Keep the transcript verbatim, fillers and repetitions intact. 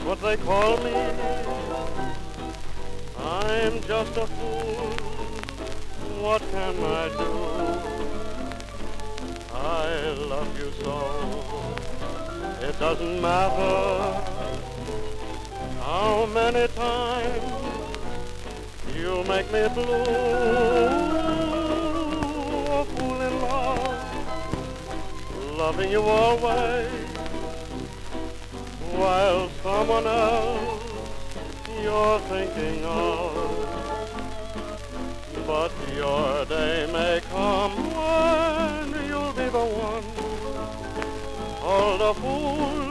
what they call me. I'm just a fool, what can I do? I love you so, it doesn't matter how many times you make me blue. A fool in love, loving you always, while someone else you're thinking of. But your day may come when you'll be the one called a fool